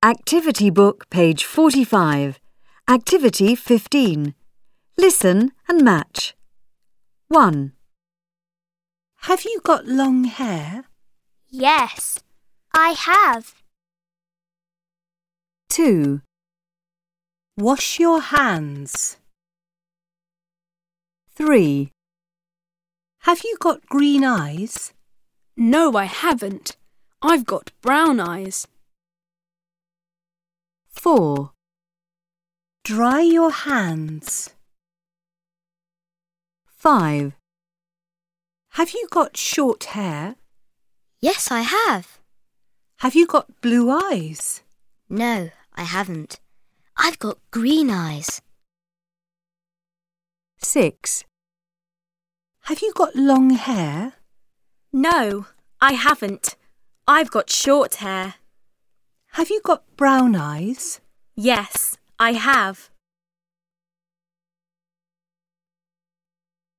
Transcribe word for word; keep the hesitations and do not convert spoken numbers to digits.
Activity Book, page forty-five. Activity fifteen. Listen and match. one. Have you got long hair? Yes, I have. two. Wash your hands. three. Have you got green eyes? No, I haven't. I've got brown eyes. four. Dry your hands. five. Have you got short hair? Yes, I have. Have you got blue eyes? No, I haven't. I've got green eyes. six. Have you got long hair? No, I haven't. I've got short hair. Have you got brown eyes? Yes, I have.